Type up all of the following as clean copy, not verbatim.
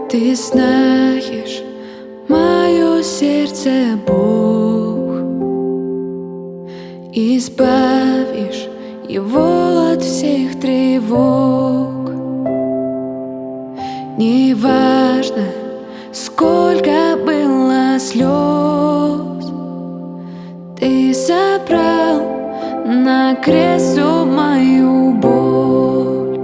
Ты знаешь, мое сердце, Бог, избавишь его от всех тревог. Неважно, сколько было слез, ты забрал на крест всю мою боль.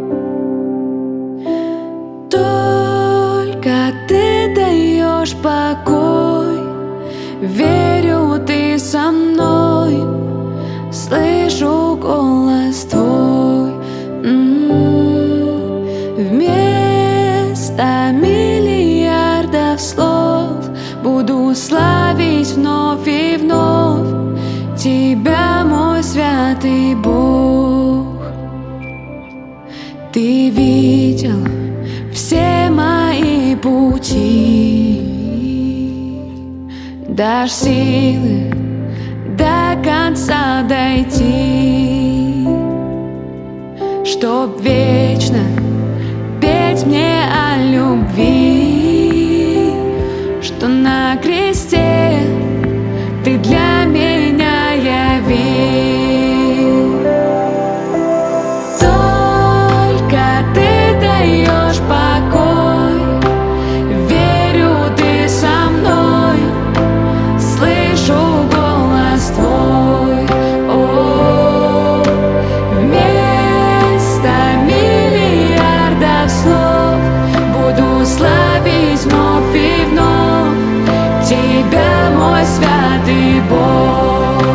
Только ты даешь покой, верю, ты со мной, слышу голос твой. Вместо миллиардов слов буду славить вновь и вновь тебя, мой святый Бог. Ты видел все мои пути, дашь силы до конца дойти, чтоб вечно петь мне о любви, что на кресте ты для меня явил. Только ты даешь покой, верю, ты со мной, слышу голос твой. Вместо миллиардов слов буду славить вновь и вновь тебя, мой святый Бог.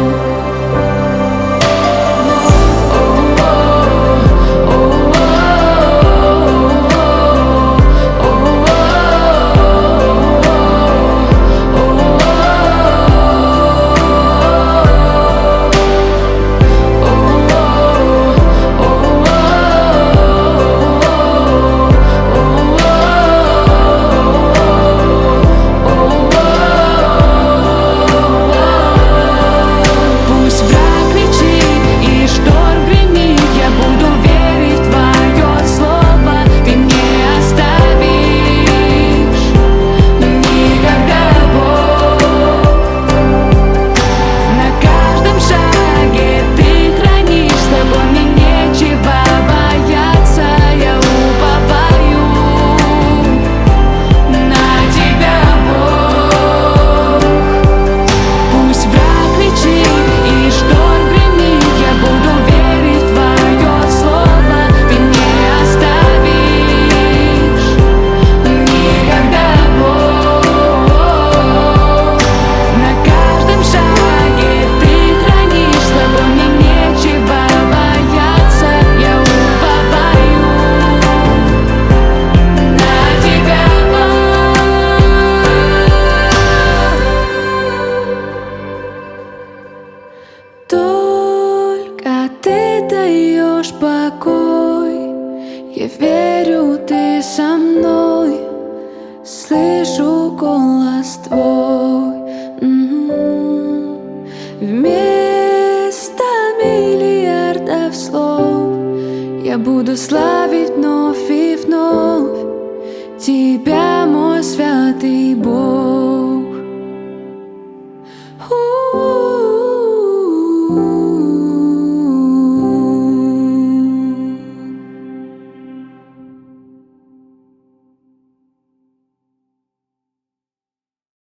Только ты даешь покой, я верю, ты со мной, слышу голос твой. Вместо миллиардов слов я буду славить вновь и вновь тебя, мой святый Бог.